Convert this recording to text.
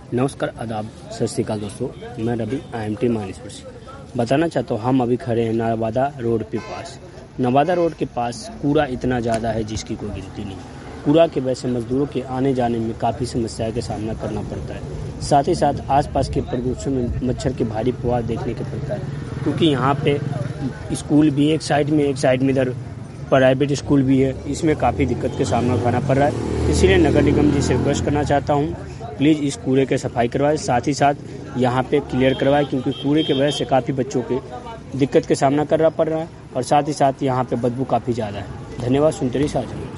नमस्कार, आदाब, सत श्री अकाल दोस्तों। मैं रवि IMT मानेसपुर से बताना चाहता हूँ। हम अभी खड़े हैं नवादा रोड के पास। नवादा रोड के पास कूड़ा इतना ज़्यादा है जिसकी कोई गिनती नहीं। कूड़ा की वजह से मजदूरों के आने जाने में काफ़ी समस्याओं का सामना करना पड़ता है। साथ ही साथ आसपास के प्रदूषण में मच्छर के भारी फुहार देखने को पड़ता है, क्योंकि यहाँ पे स्कूल भी एक साइड में इधर प्राइवेट स्कूल भी है। इसमें काफ़ी दिक्कत का सामना करना पड़ रहा है। इसीलिए नगर निगम जी से रिक्वेस्ट करना चाहता हूँ, प्लीज़ इस कूड़े के सफाई करवाएं, साथ ही साथ यहाँ पे क्लियर करवाएं, क्योंकि कूड़े की वजह से काफ़ी बच्चों के दिक्कत का सामना करना पड़ रहा है और साथ ही साथ यहाँ पे बदबू काफ़ी ज़्यादा है। धन्यवाद। सुनते रहिए साझा।